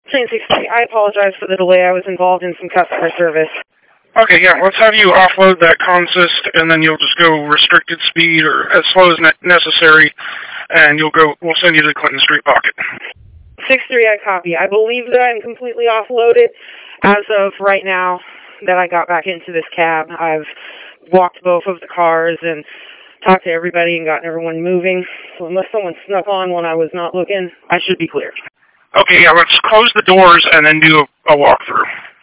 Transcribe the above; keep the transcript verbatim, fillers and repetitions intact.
Train six three, I apologize for the delay. I was involved in some customer service. Okay, yeah, let's have you offload that consist, and then you'll just go restricted speed or as slow as ne- necessary, and you'll go. We'll send you to the Clinton Street pocket. six three, I copy. I believe that I'm completely offloaded as of right now that I got back into this cab. I've walked both of the cars and talked to everybody and gotten everyone moving. So unless someone snuck on when I was not looking, I should be clear. Okay, yeah, let's close the doors and then do a, a walkthrough.